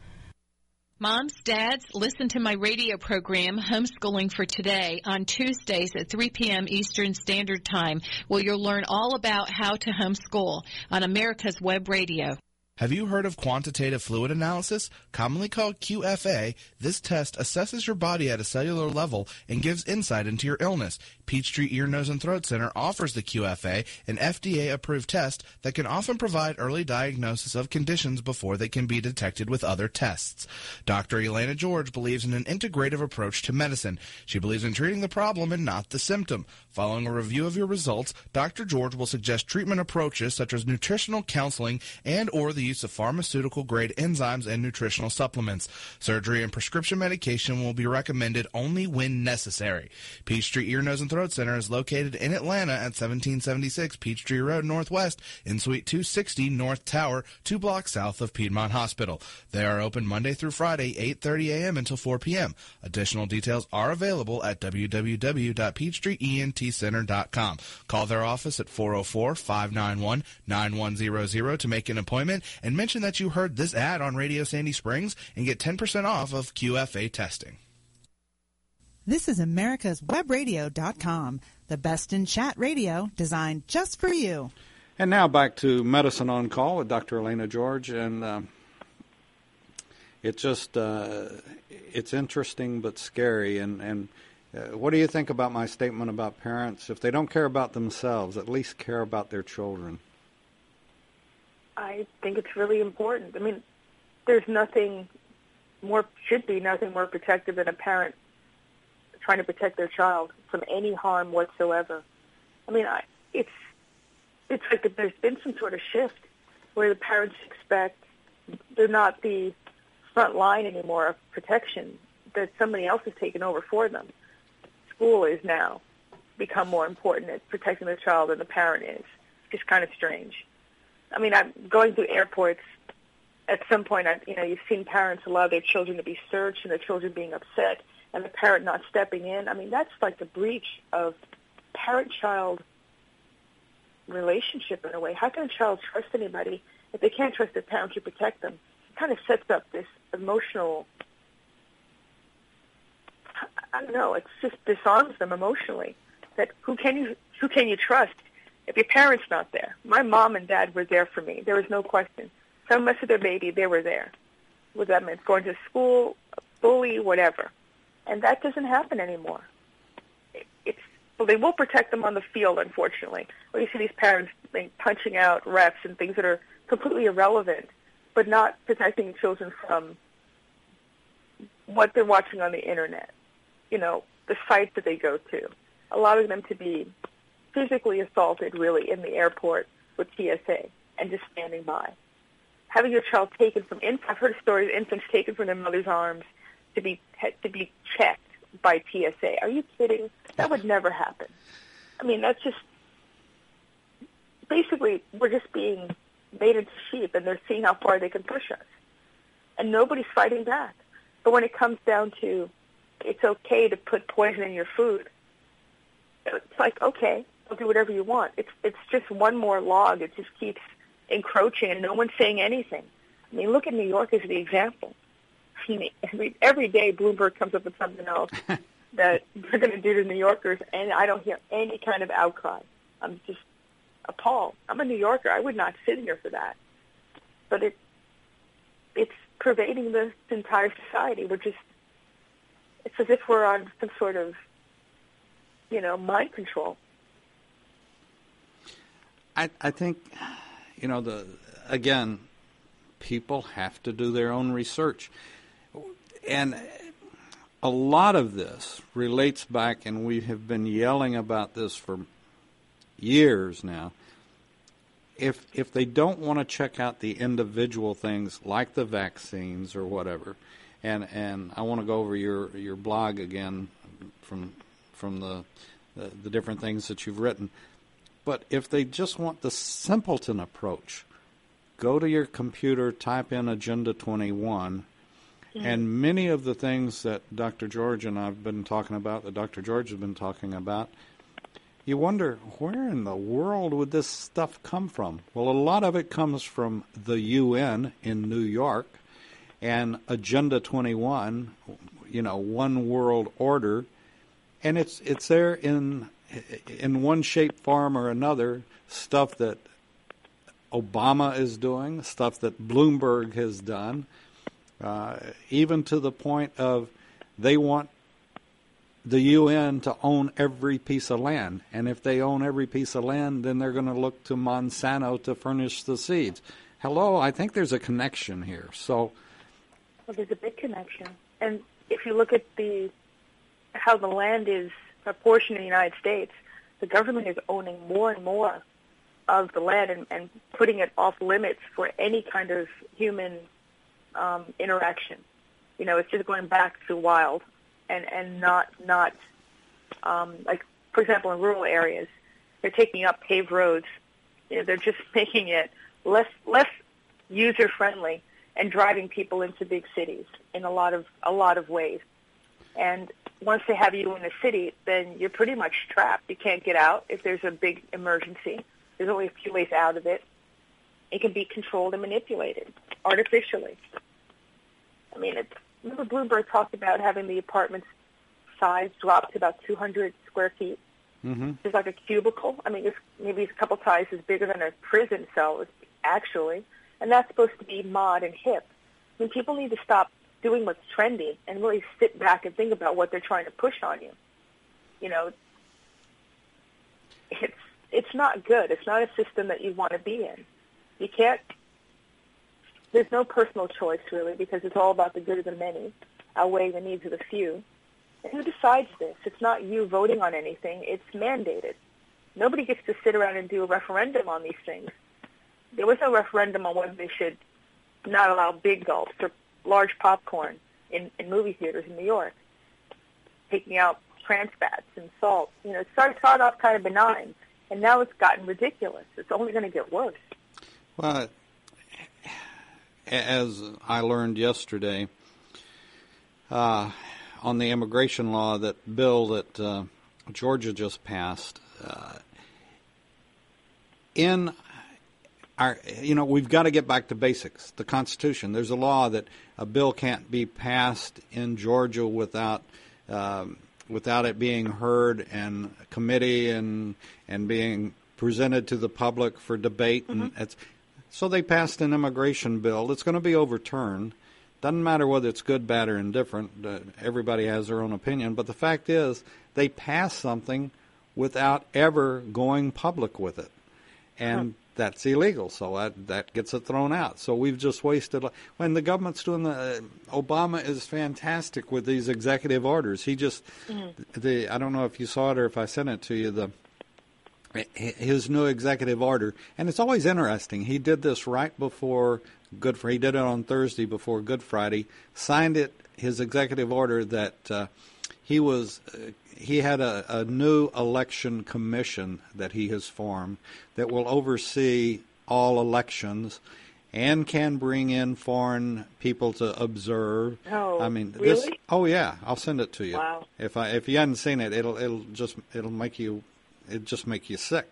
Moms, dads, listen to my radio program, Homeschooling for Today, on Tuesdays at three p.m. Eastern Standard Time, where you'll learn all about how to homeschool on America's Web Radio. Have you heard of quantitative fluid analysis? Commonly called Q F A, this test assesses your body at a cellular level and gives insight into your illness. Peachtree Ear, Nose, and Throat Center offers the Q F A, an F D A-approved test that can often provide early diagnosis of conditions before they can be detected with other tests. Doctor Elena George believes in an integrative approach to medicine. She believes in treating the problem and not the symptom. Following a review of your results, Doctor George will suggest treatment approaches such as nutritional counseling and or the use of pharmaceutical-grade enzymes and nutritional supplements. Surgery and prescription medication will be recommended only when necessary. Peachtree Ear, Nose, and Throat Center is located in Atlanta at seventeen seventy-six Peachtree Road Northwest in Suite two sixty North Tower, two blocks south of Piedmont Hospital. They are open Monday through Friday, eight thirty a.m. until four p.m. Additional details are available at w w w dot peachtree e n t center dot com. Call their office at four oh four, five nine one, nine one zero zero to make an appointment and mention that you heard this ad on Radio Sandy Springs and get ten percent off of Q F A testing. This is Americas Web Radio dot com, the best in chat radio designed just for you. And now back to Medicine on Call with Doctor Elena George. And uh, it just, uh, it's interesting but scary. And, and uh, what do you think about my statement about parents? If they don't care about themselves, at least care about their children. I think it's really important. I mean, there's nothing more, should be nothing more protective than a parent trying to protect their child from any harm whatsoever. I mean, I, it's it's like that there's been some sort of shift where the parents expect they're not the front line anymore of protection, that somebody else has taken over for them. School is now become more important at protecting the child than the parent is. It's just kind of strange. I mean, I'm going through airports. At some point, I, you know, you've seen parents allow their children to be searched and their children being upset, and the parent not stepping in. I mean, that's like the breach of parent-child relationship in a way. How can a child trust anybody if they can't trust their parents to protect them? It kind of sets up this emotional, I don't know, it just disarms them emotionally. That who can you who can you trust if your parent's not there? My mom and dad were there for me. There was no question. Some mess with their baby, they were there. What that meant, going to school, bully, whatever. And that doesn't happen anymore. It, it's well, they will protect them on the field, unfortunately. Where you see these parents like, punching out refs and things that are completely irrelevant, but not protecting children from what they're watching on the internet. You know, the sites that they go to, allowing them to be physically assaulted, really, in the airport with T S A and just standing by. Having your child taken from infants, I've heard stories of infants taken from their mother's arms to be to be checked by T S A. Are you kidding? That would never happen. I mean, that's just basically we're just being made into sheep, and they're seeing how far they can push us, and nobody's fighting back. But when it comes down to it's okay to put poison in your food, it's like, okay, I'll do whatever you want. It's it's just one more log. It just keeps encroaching, and no one's saying anything. I mean, look at New York as the example. I mean, every, every day Bloomberg comes up with something else that they're going to do to New Yorkers, and I don't hear any kind of outcry. I'm just appalled. I'm a New Yorker. I would not sit here for that. But it it's pervading this entire society. We're just, it's as if we're on some sort of, you know, mind control. I, I think, you know, the again, people have to do their own research. And a lot of this relates back, and we have been yelling about this for years now. If if they don't want to check out the individual things like the vaccines or whatever, and and I want to go over your, your blog again from from the, the the different things that you've written. But if they just want the simpleton approach, go to your computer, type in Agenda twenty-one, mm-hmm. and many of the things that Doctor George and I have been talking about, that Doctor George has been talking about, you wonder, where in the world would this stuff come from? Well, a lot of it comes from the U N in New York and Agenda twenty-one, you know, one world order, and it's it's there in in one shape, form, or another, stuff that Obama is doing, stuff that Bloomberg has done, uh, even to the point of they want the U N to own every piece of land. And if they own every piece of land, then they're going to look to Monsanto to furnish the seeds. Hello, I think there's a connection here. So, well, there's a big connection. And if you look at the how the land is apportioned in the United States, the government is owning more and more of the land and, and putting it off limits for any kind of human um, interaction. You know, it's just going back to wild and, and not not um, like for example, in rural areas, they're taking up paved roads. You know, they're just making it less less user friendly and driving people into big cities in a lot of a lot of ways. And once they have you in a city, then you're pretty much trapped. You can't get out if there's a big emergency. There's only a few ways out of it. It can be controlled and manipulated artificially. I mean, it's, remember Bloomberg talked about having the apartment's size drop to about two hundred square feet. Mm-hmm. It's like a cubicle. I mean, it's maybe it's a couple sizes bigger than a prison cell, actually. And that's supposed to be mod and hip. I mean, people need to stop doing what's trendy and really sit back and think about what they're trying to push on you. You know, it's it's not good. It's not a system that you want to be in. You can't, there's no personal choice, really, because it's all about the good of the many outweighing the needs of the few. And who decides this? It's not you voting on anything. It's mandated. Nobody gets to sit around and do a referendum on these things. There was no referendum on whether they should not allow big gulps or large popcorn in, in movie theaters in New York, taking out trans fats and salt. You know, it started, started off kind of benign, and now it's gotten ridiculous. It's only going to get worse. Well, as I learned yesterday, uh, on the immigration law, that bill that uh, Georgia just passed, uh, in our, you know, we've got to get back to basics. The Constitution. There's a law that a bill can't be passed in Georgia without um, without it being heard in committee and and being presented to the public for debate. Mm-hmm. And it's, so they passed an immigration bill. It's going to be overturned. Doesn't matter whether it's good, bad, or indifferent. Uh, everybody has their own opinion. But the fact is, they passed something without ever going public with it. And huh. that's illegal. So that, that gets it thrown out. So we've just wasted. When the government's doing the, uh, Obama is fantastic with these executive orders. He just, mm-hmm. the I don't know if you saw it or if I sent it to you, the his new executive order. And it's always interesting. He did this right before Good Friday. He did it on Thursday before Good Friday. Signed it, his executive order, that uh, he was uh, he had a, a new election commission that he has formed that will oversee all elections and can bring in foreign people to observe. Oh, I mean, really? This, oh yeah, I'll send it to you. Wow. If I if you hadn't seen it, it'll it'll just it'll make you it just make you sick.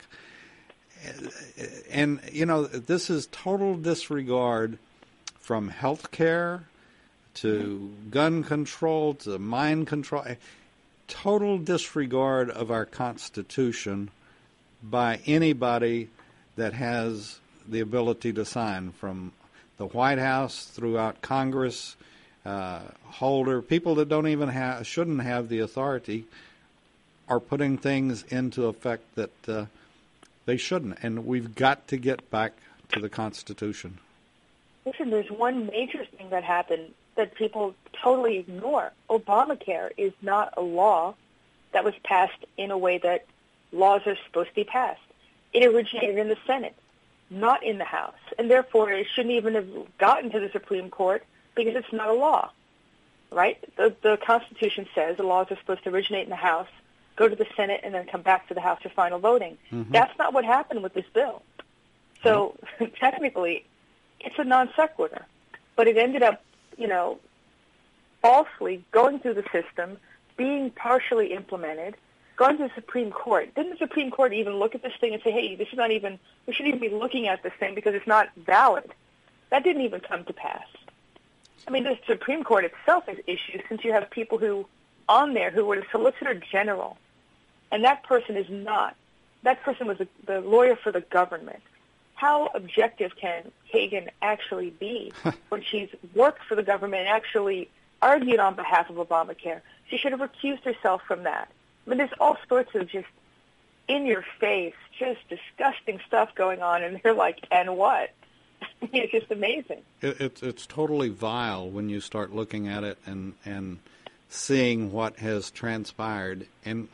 And, you know, this is total disregard from health care to mm-hmm. gun control to mind control. Total disregard of our Constitution by anybody that has the ability to sign, from the White House throughout Congress, uh, Holder, people that don't even have, shouldn't have the authority, are putting things into effect that uh, they shouldn't. And we've got to get back to the Constitution. Listen, there's one major thing that happened that people totally ignore. Obamacare is not a law that was passed in a way that laws are supposed to be passed. It originated in the Senate, not in the House. And therefore, it shouldn't even have gotten to the Supreme Court because it's not a law, right? The, the Constitution says the laws are supposed to originate in the House, go to the Senate, and then come back to the House for final voting. Mm-hmm. That's not what happened with this bill. So mm-hmm. technically, it's a non sequitur. But it ended up, you know, falsely going through the system, being partially implemented, going to the Supreme Court. Didn't the Supreme Court even look at this thing and say, hey, this is not even, we shouldn't even be looking at this thing because it's not valid? That didn't even come to pass. I mean, the Supreme Court itself is issues since you have people who, on there, who were the Solicitor General, and that person is not. That person was the, the lawyer for the government. How objective can Kagan actually be when she's worked for the government and actually argued on behalf of Obamacare? She should have recused herself from that. I mean, there's all sorts of just in-your-face, just disgusting stuff going on, and they're like, and what? It's just amazing. It, it's it's totally vile when you start looking at it and and seeing what has transpired. And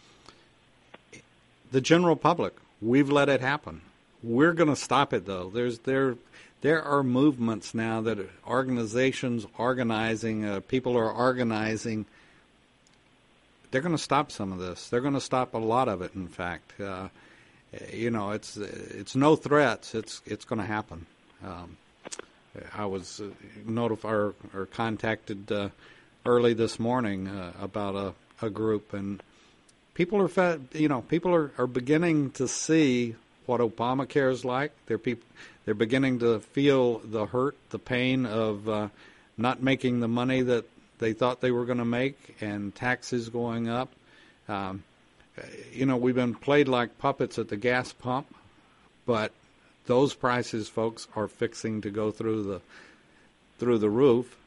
the general public, we've let it happen. We're going to stop it, though. There's there there are movements now that organizations organizing, uh, people are organizing they're going to stop some of this. They're going to stop a lot of it. In fact, uh, you know, it's it's no threats. It's it's going to happen. Um, I was uh, notified or, or contacted uh, early this morning uh, about a, a group, and people are fed, you know people are, are beginning to see what Obamacare is like. They're peop- they're beginning to feel the hurt, the pain of uh, not making the money that they thought they were going to make, and taxes going up. Um, you know, we've been played like puppets at the gas pump, but those prices, folks, are fixing to go through the through the roof.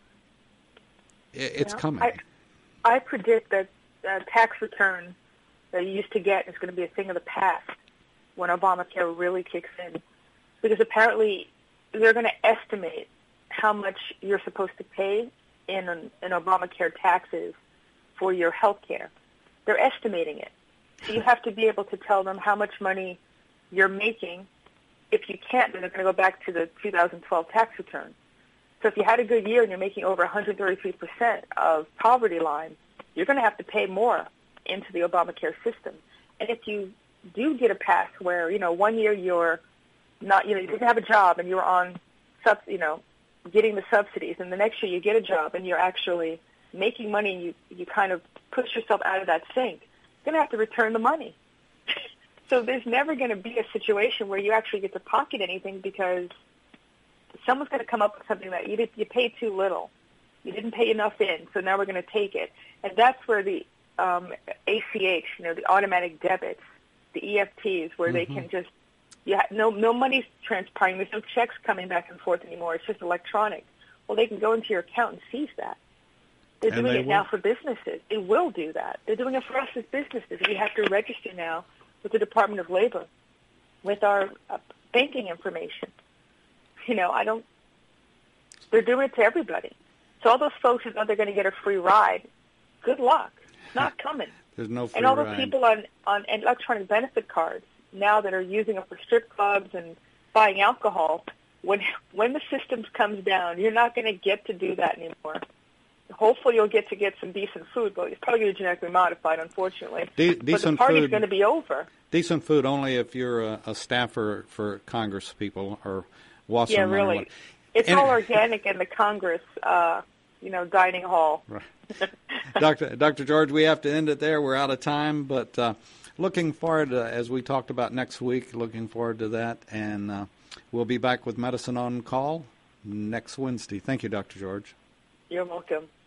It's yeah, coming. I, I predict that uh, tax return that you used to get is going to be a thing of the past when Obamacare really kicks in, because apparently they're going to estimate how much you're supposed to pay in, an, in Obamacare taxes for your health care. They're estimating it. So you have to be able to tell them how much money you're making. If you can't, then they're going to go back to the two thousand twelve tax return. So if you had a good year and you're making over one hundred thirty-three percent of poverty line, you're going to have to pay more into the Obamacare system. And if you do get a pass where, you know, one year you're not, you know, you didn't have a job and you were on, sub, you know, getting the subsidies, and the next year you get a job and you're actually making money and you, you kind of push yourself out of that sink, you're going to have to return the money. So there's never going to be a situation where you actually get to pocket anything, because someone's going to come up with something that you did, you paid too little. You didn't pay enough in, so now we're going to take it. And that's where the um, A C H, you know, the automatic debits, the E F Ts, where mm-hmm. they can just, yeah, no, no money's transpiring. There's no checks coming back and forth anymore. It's just electronic. Well, they can go into your account and seize that. They're and doing they it will. now for businesses. It will do that. They're doing it for us as businesses. We have to register now with the Department of Labor with our uh, banking information. You know, I don't, they're doing it to everybody. So all those folks who thought they're going to get a free ride, good luck. It's not coming. There's no free And all ride. those people on, on electronic benefit cards now that are using them for strip clubs and buying alcohol, when when the system comes down, you're not going to get to do that anymore. Hopefully you'll get to get some decent food, but it's probably going to be genetically modified, unfortunately. De- but decent the party's food, going to be over. Decent food only if you're a, a staffer for Congress people or Wasserman. Yeah, really. It's and, all organic in the Congress, uh, you know, dining hall. Right. Doctor Doctor George, we have to end it there. We're out of time, but uh, looking forward, to, as we talked about next week, looking forward to that. And uh, we'll be back with Medicine on Call next Wednesday. Thank you, Doctor George. You're welcome.